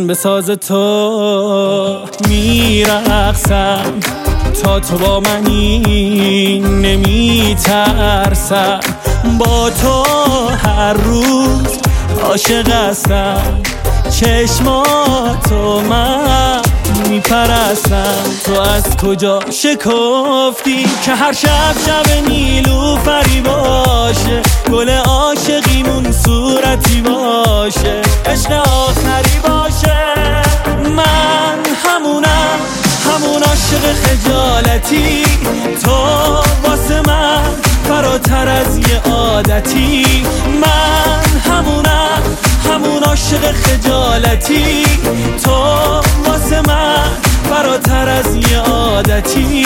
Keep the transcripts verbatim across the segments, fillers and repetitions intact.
من به ساز تو میرقصم، تا تو با منی نمیترسم، با تو هر روز عاشق هستم، چشماتو من میپرستم. تو از کجا شکفتی که هر شب شب نیلوفری باشه، گل عاشقیمون صورتی باشه، عشق آخری باشه. من همونم، همون عاشق خجالتی، تو واسه من فراتر از یه عادتی. من همونم، همون عاشق خجالتی، تو واسه من فراتر از یه عادتی.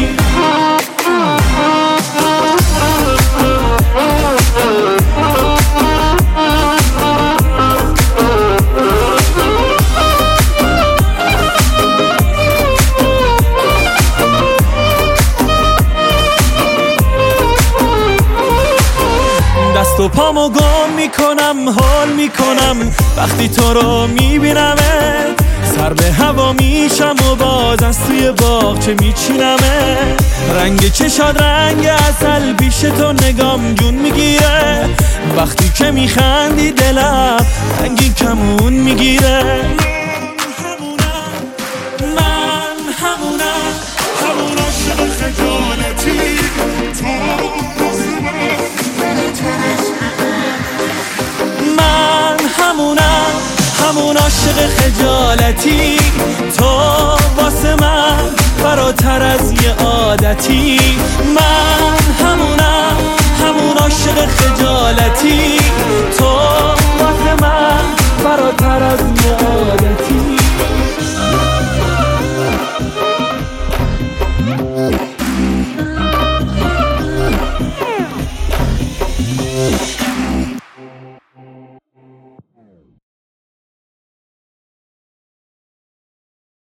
دست و پامو گم میکنم، حال میکنم وقتی تو رو میبینمه، سر به هوا میشم و باز از توی باغچه میچینمه. رنگ چشاد رنگ عسل، پیش تو نگام جون میگیره، وقتی که میخندی دلم رنگی کمون میگیره. من همونم، همون عاشق خجالتی، من همونم، همون عاشق خجالتی، تو واسه من فراتر از یه عادتی. من همونم، همون عاشق خجالتی،